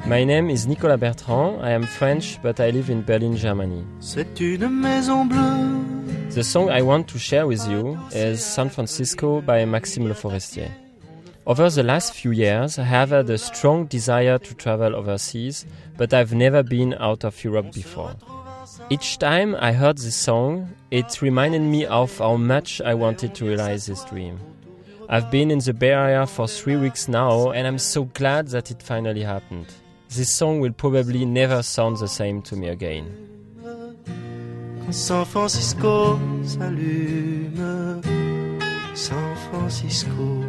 My name is Nicolas Bertrand. I am French, but I live in Berlin, Germany. C'est une maison bleue. The song I want to share with you is San Francisco by Maxime Le Forestier. Over the last few years, I have had a strong desire to travel overseas, but I've never been out of Europe before. Each time I heard this song, it reminded me of how much I wanted to realize this dream. I've been in the Bay Area for 3 weeks now, and I'm so glad that it finally happened. This song will probably never sound the same to me again. Quand San Francisco s'allume, San Francisco.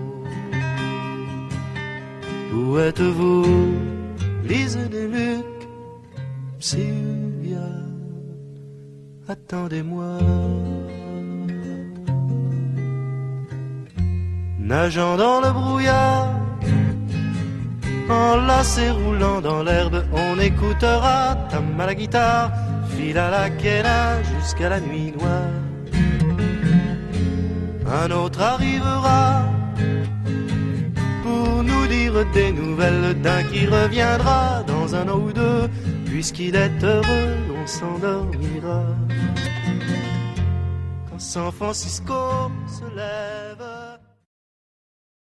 Où êtes-vous, Lise de Luc, Sylvia, attendez-moi. Nageant dans le brouillard, enlacé roulant dans l'herbe, on écoutera Tam à la guitare, file à la quena jusqu'à la nuit noire. Un autre arrivera pour nous dire des nouvelles d'un qui reviendra dans un an ou deux. Puisqu'il est heureux, on s'endormira. Quand San Francisco se lève,